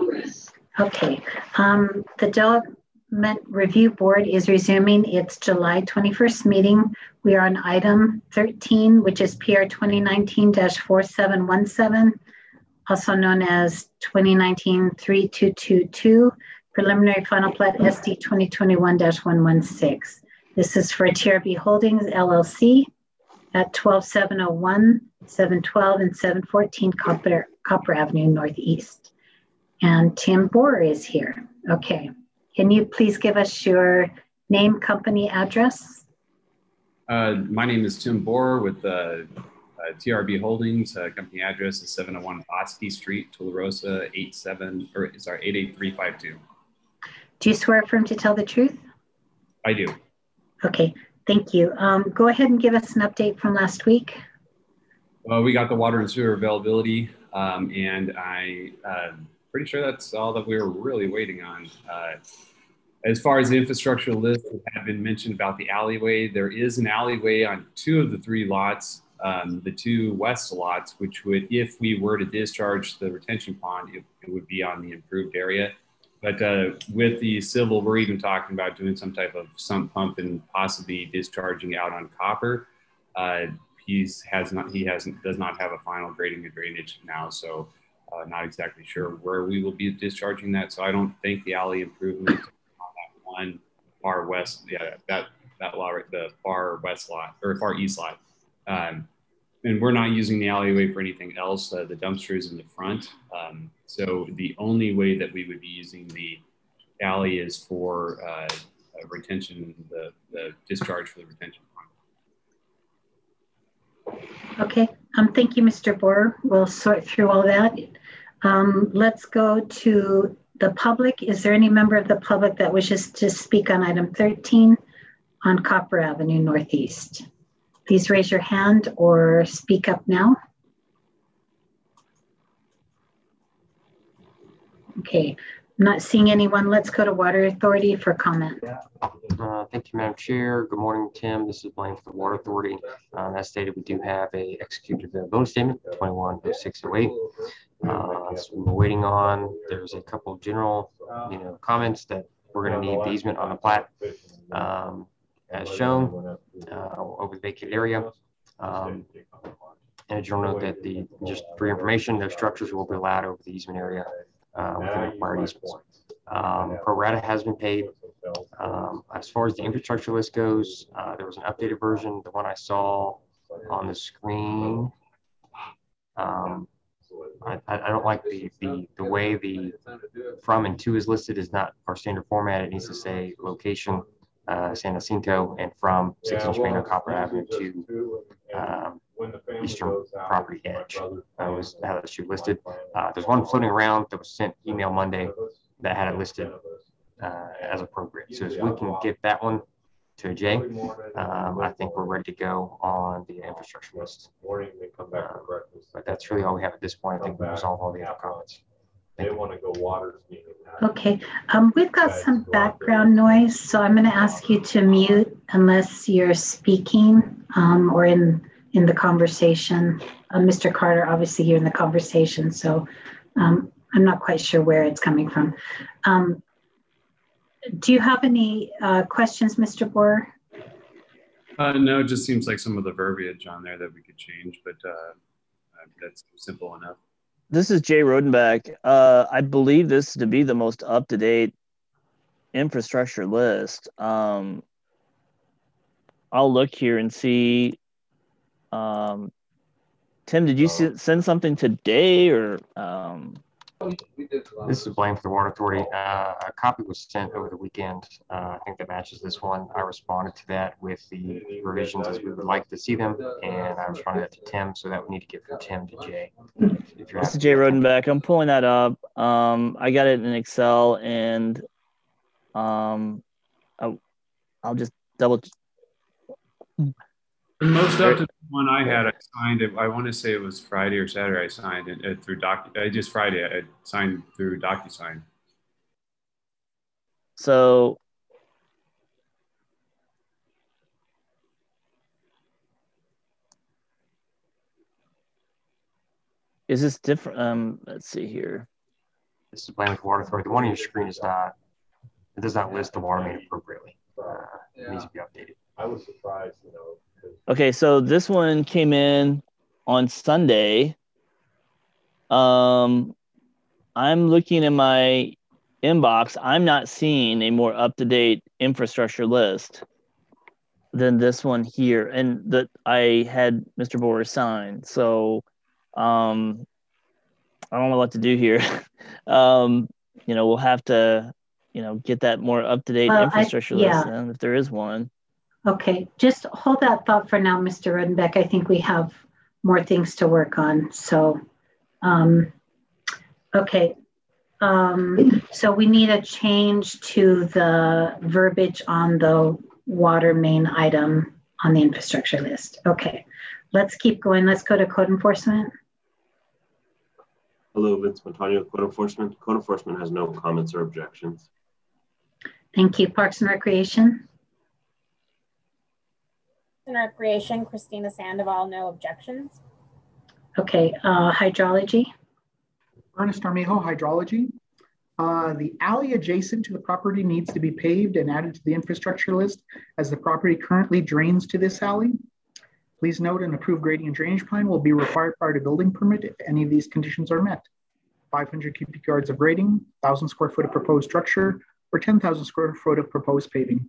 Okay. The Development Review Board is resuming its July 21st meeting. We are on item 13, which is PR 2019-4717, also known as 2019-3222, preliminary final plat SD 2021-116. This is for TRB Holdings LLC at 12701, 712, and 714 Copper Avenue Northeast. And Tim Boer is here. Okay. Can you please give us your name, company, address? My name is Tim Boer with TRB Holdings. Company address is 701 Bosky Street, Tularosa, 88352. Do you swear affirm to tell the truth? I do. Okay, thank you. Go ahead and give us an update from last week. Well, we got the water and sewer availability, and I'm pretty sure that's all that we were really waiting on. As far as the infrastructure list that had been mentioned about the alleyway, there is an alleyway on 2 of the 3 lots, the 2 west lots, which would, if we were to discharge the retention pond, it would be on the improved area. But with the civil, we're even talking about doing some type of sump pump and possibly discharging out on Copper. He does not have a final grading and drainage now, so not exactly sure where we will be discharging that. So I don't think the alley improvement on that one far west, that lot, the far west lot or far east lot. And we're not using the alleyway for anything else. The dumpster is in the front. So the only way that we would be using the alley is for retention, the discharge for the retention pond. Okay, thank you, Mr. Boer. We'll sort through all that. Let's go to the public. Is there any member of the public that wishes to speak on item 13 on Copper Avenue Northeast? Please raise your hand or speak up now. Okay, I'm not seeing anyone. Let's go to Water Authority for comment. Thank you, Madam Chair. Good morning, Tim. This is Blaine for the Water Authority. As stated, we do have a executed bonus statement, 210608. So we're waiting on. There's a couple of general, comments that we're going to need the easement on the plat, as shown over the vacated area. And a general note that just for your information, those structures will be allowed over the easement area within the required easement. Pro rata has been paid. As far as the infrastructure list goes, there was an updated version. The one I saw on the screen. I don't like the way the from and to is listed is not our standard format. It needs to say location, San Jacinto, and from 6-inch main on Copper Avenue to eastern property edge. That was how that should be listed. There's one floating around that was sent email Monday that had it listed as appropriate. So as we can get that one to Jay, I think we're ready to go on the infrastructure list. But that's really all we have at this point. I think we resolved all the other comments. They want to go water skiing. Okay, we've got some background noise, so I'm going to ask you to mute unless you're speaking or in the conversation. Mr. Carter, obviously you're in the conversation, so I'm not quite sure where it's coming from. Do you have any questions, Mr. Boer? No, it just seems like some of the verbiage on there that we could change, but that's simple enough. This is Jay Rodenbach. I believe this to be the most up-to-date infrastructure list. I'll look here and see. Tim, did you send something today or? This is Blaine for the Water Authority. A copy was sent over the weekend. I think that matches this one. I responded to that with the revisions as we would like to see them, and I responded that to Tim, so that we need to get from Tim to Jay. This is Jay Rodenbach. I'm pulling that up. I got it in Excel, and I'll just double. The most up-to-date one I had, I signed it. I want to say it was Friday or Saturday. I signed it through just Friday. I signed through DocuSign. So is this different? Let's see here. This is Blandford Water Authority. The one on your screen is not, it does not list the water main appropriately. It needs to be updated. I was surprised, you know. Okay, so this one came in on Sunday. I'm looking in my inbox. I'm not seeing a more up-to-date infrastructure list than this one here, and that I had Mr. Boer sign. So I don't know what to do here. We'll have to, get that more up-to-date infrastructure list, and if there is one. Okay, just hold that thought for now, Mr. Rodenbeck. I think we have more things to work on. So, okay. So we need a change to the verbiage on the water main item on the infrastructure list. Okay, let's keep going. Let's go to code enforcement. Hello, Vince Montano, code enforcement. Code enforcement has no comments or objections. Thank you. Parks and Recreation. And Recreation, Christina Sandoval, no objections. Okay, hydrology. Ernest Armijo, hydrology. The alley adjacent to the property needs to be paved and added to the infrastructure list as the property currently drains to this alley. Please note an approved grading and drainage plan will be required prior to building permit if any of these conditions are met. 500 cubic yards of grading, 1,000 square foot of proposed structure, or 10,000 square foot of proposed paving.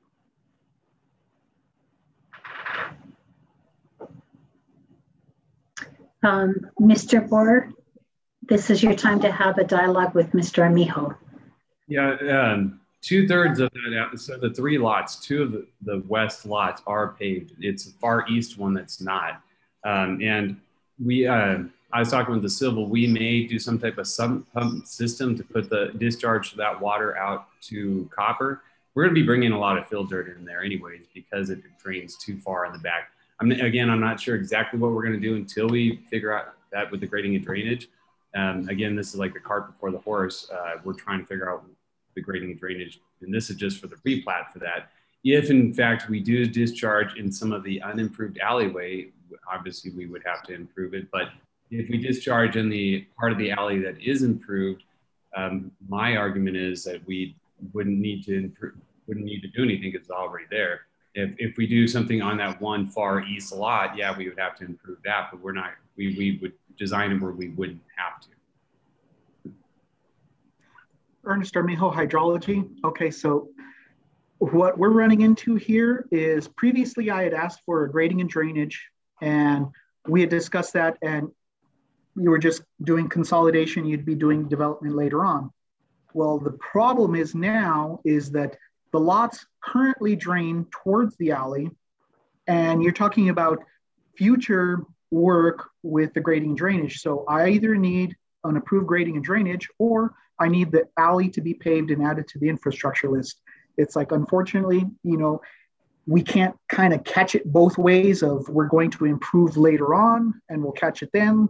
Mr. Boer, this is your time to have a dialogue with Mr. Armijo. Yeah, 2/3 of that, so the 3 lots, 2 of the west lots are paved. It's the far east one that's not. And we, I was talking with the civil, we may do some type of sump pump system to put the discharge of that water out to Copper. We're gonna be bringing a lot of fill dirt in there anyways because it drains too far in the back. I'm not sure exactly what we're gonna do until we figure out that with the grading and drainage. Again, this is like the cart before the horse. We're trying to figure out the grading and drainage, and this is just for the replat for that. If in fact we do discharge in some of the unimproved alleyway, obviously we would have to improve it. But if we discharge in the part of the alley that is improved, my argument is that we wouldn't need to do anything because it's already there. If we do something on that one far east lot, yeah, we would have to improve that, but we're not. We would design it where we wouldn't have to. Ernest Armijo, hydrology. Okay, so what we're running into here is previously I had asked for a grading and drainage, and we had discussed that, and you were just doing consolidation, you'd be doing development later on. Well, the problem is now is that the lots currently drain towards the alley, and you're talking about future work with the grading and drainage. So I either need an approved grading and drainage, or I need the alley to be paved and added to the infrastructure list. It's like, unfortunately, we can't kind of catch it both ways of we're going to improve later on and we'll catch it then.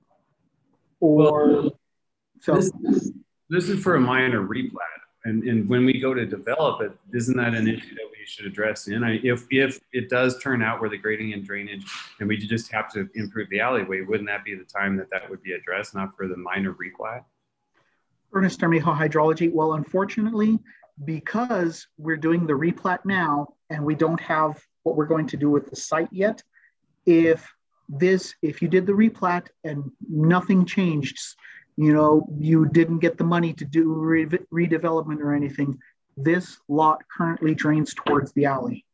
Or so this is for a minor replat. And when we go to develop it, isn't that an issue that we should address in? If it does turn out where the grading and drainage and we just have to improve the alleyway, wouldn't that be the time that would be addressed, not for the minor replat? Ernest Armijo, hydrology. Well, unfortunately, because we're doing the replat now and we don't have what we're going to do with the site yet, if you did the replat and nothing changed, you didn't get the money to do redevelopment or anything, this lot currently drains towards the alley.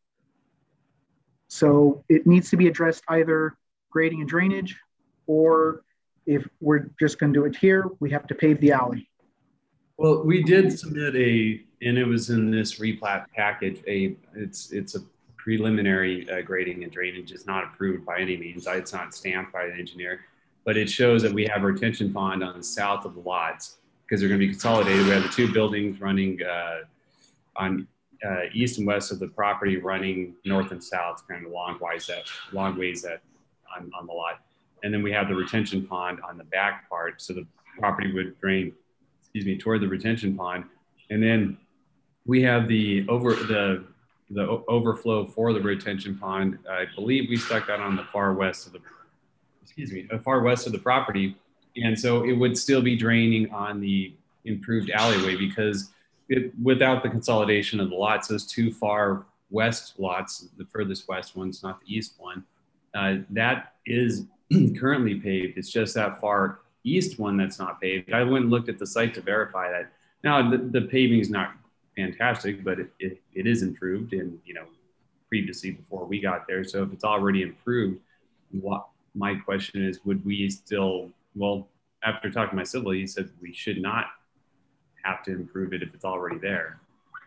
So it needs to be addressed either grading and drainage, or if we're just going to do it here, we have to pave the alley. Well, we did submit and it was in this replat package, it's a preliminary grading and drainage. It's not approved by any means. It's not stamped by the engineer. But it shows that we have a retention pond on the south of the lots because they're going to be consolidated. We have the 2 buildings running on east and west of the property, running north and south, kind of long ways on the lot. And then we have the retention pond on the back part, so the property would drain, toward the retention pond. And then we have the overflow for the retention pond. I believe we stuck that on the far west of the property. And so it would still be draining on the improved alleyway, because without the consolidation of the lots, those two far west lots, the furthest west one's not the east one, that is currently paved. It's just that far east one that's not paved. I went and looked at the site to verify that. Now the paving is not fantastic, but it is improved, and previously before we got there. So if it's already improved, my question is, would we still, well, after talking to my civil, he said we should not have to improve it if it's already there.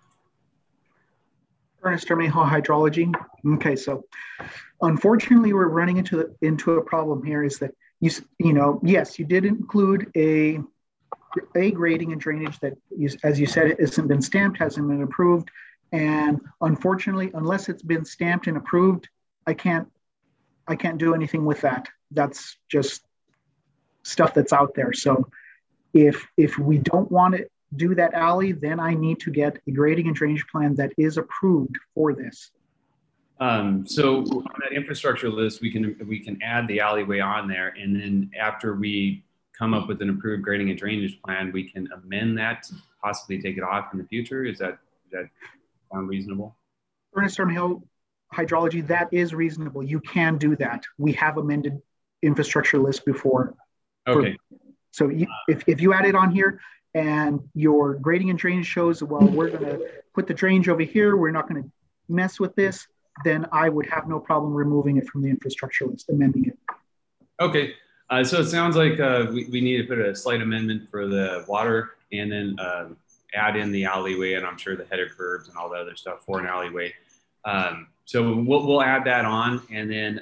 Ernest Armejo, hydrology. Okay, so unfortunately, we're running into a problem here. Is that yes, you did include a grading and drainage that, as you said, it hasn't been stamped, hasn't been approved, and unfortunately, unless it's been stamped and approved, I can't do anything with that. That's just stuff that's out there. So if we don't want to do that alley, then I need to get a grading and drainage plan that is approved for this. So on that infrastructure list, we can add the alleyway on there, and then after we come up with an approved grading and drainage plan, we can amend that to possibly take it off in the future. Does that sound reasonable? Ernest Armejo, hydrology, that is reasonable. You can do that. We have amended infrastructure list before. Okay. So if you add it on here and your grading and drainage shows, well, we're going to put the drainage over here, we're not going to mess with this, then I would have no problem removing it from the infrastructure list, amending it. Okay. So it sounds like we need to put a slight amendment for the water, and then add in the alleyway, and I'm sure the header curbs and all the other stuff for an alleyway. So we'll add that on, and then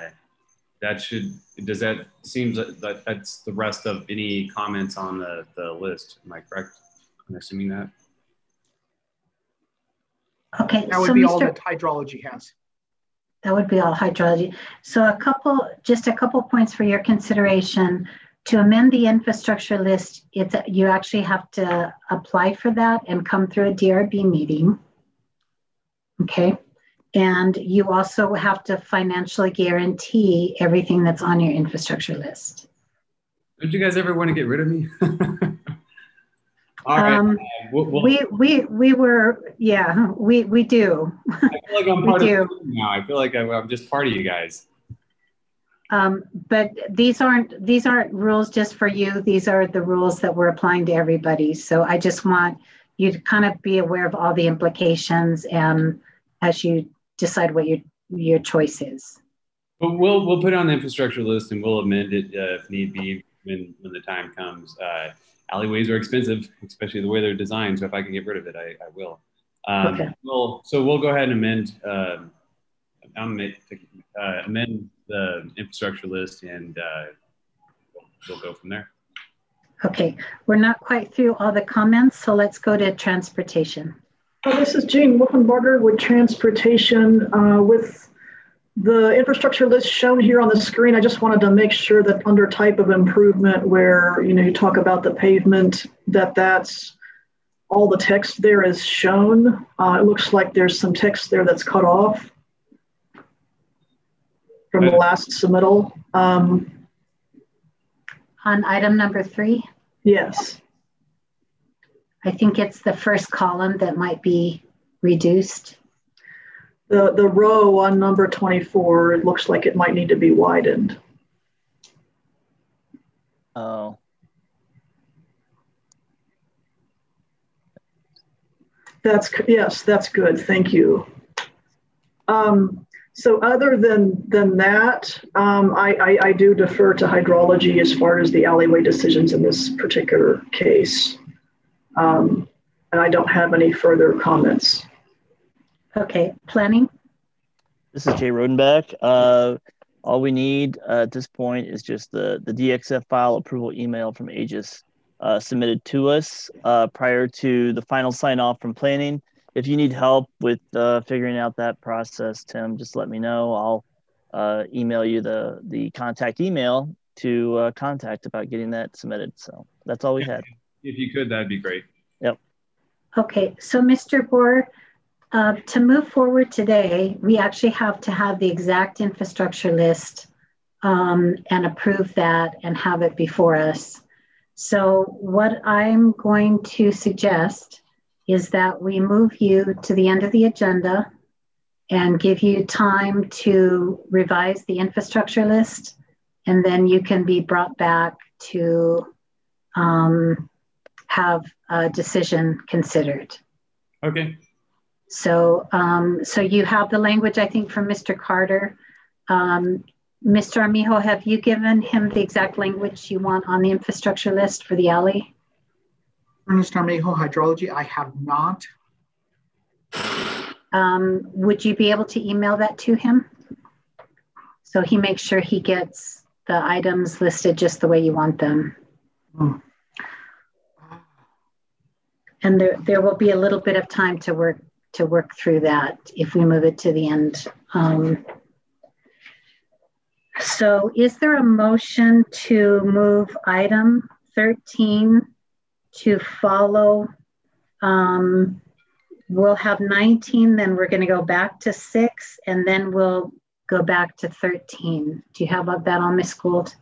that seems that that's the rest of any comments on the list. Am I correct? I'm assuming that. Okay. That would be all that hydrology has. That would be all hydrology. So just a couple points for your consideration. To amend the infrastructure list, you actually have to apply for that and come through a DRB meeting. Okay. And you also have to financially guarantee everything that's on your infrastructure list. Don't you guys ever want to get rid of me? All right. We do. I feel like I'm part of the team now. I feel like I'm just part of you guys. But these aren't rules just for you. These are the rules that we're applying to everybody. So I just want you to kind of be aware of all the implications, and as you decide what your choice is. But we'll put it on the infrastructure list, and we'll amend it if need be when the time comes. Alleyways are expensive, especially the way they're designed. So if I can get rid of it, I will. Okay. So we'll go ahead and amend the infrastructure list, and we'll go from there. Okay, we're not quite through all the comments, so let's go to transportation. This is Jean Wolfenbarger with transportation. With the infrastructure list shown here on the screen, I just wanted to make sure that under type of improvement, where you talk about the pavement, that's all the text there is shown. It looks like there's some text there that's cut off from the last submittal. On item number 3? Yes. I think it's the first column that might be reduced. The row on number 24, it looks like it might need to be widened. Oh. Yes, that's good. Thank you. So other than that, I do defer to hydrology as far as the alleyway decisions in this particular case. And I don't have any further comments. Okay, planning. This is Jay Rodenbeck. All we need at this point is just the DXF file approval email from Aegis submitted to us prior to the final sign off from planning. If you need help with figuring out that process, Tim, just let me know. I'll email you the contact email to contact about getting that submitted. So that's all we had. If you could, that'd be great. Yep. Okay, so Mr. Bohr, to move forward today, we actually have to have the exact infrastructure list and approve that and have it before us. So what I'm going to suggest is that we move you to the end of the agenda and give you time to revise the infrastructure list, and then you can be brought back to have a decision considered. Okay. So, so you have the language, I think, from Mr. Carter. Mr. Armijo, have you given him the exact language you want on the infrastructure list for the alley? Ernest Armijo, hydrology, I have not. Would you be able to email that to him? So he makes sure he gets the items listed just the way you want them. And there will be a little bit of time to work through that if we move it to the end. So is there a motion to move item 13 to follow? We'll have 19, then we're going to go back to 6, and then we'll go back to 13. Do you have that on, Ms. Gould?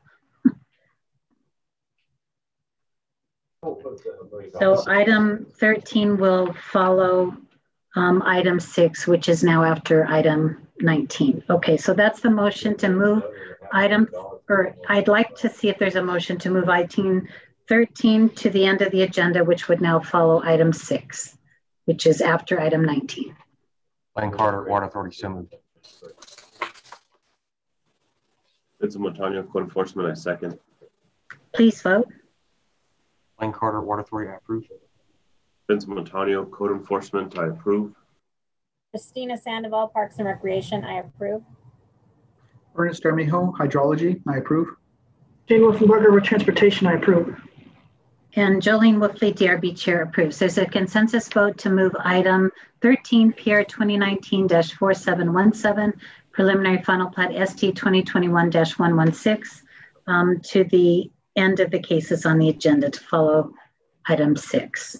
So item 13 will follow item 6, which is now after item 19. Okay, so that's the motion to move item, or I'd like to see if there's a motion to move item 13 to the end of the agenda, which would now follow item 6, which is after item 19. Blaine Carter, Water Authority, so moved. Vincent Montano, Code Enforcement, I second. Please vote. Blaine Carter, Water Authority, I approve. Vincent Montano, Code Enforcement, I approve. Christina Sandoval, Parks and Recreation, I approve. Ernest Armijo, hydrology, I approve. Jane Wolfenbarger with Transportation, I approve. And Jolene Wolfley, DRB Chair, approves. There's a consensus vote to move item 13, PR 2019-4717, preliminary final plat ST 2021-116, to the end of the cases on the agenda to follow item 6.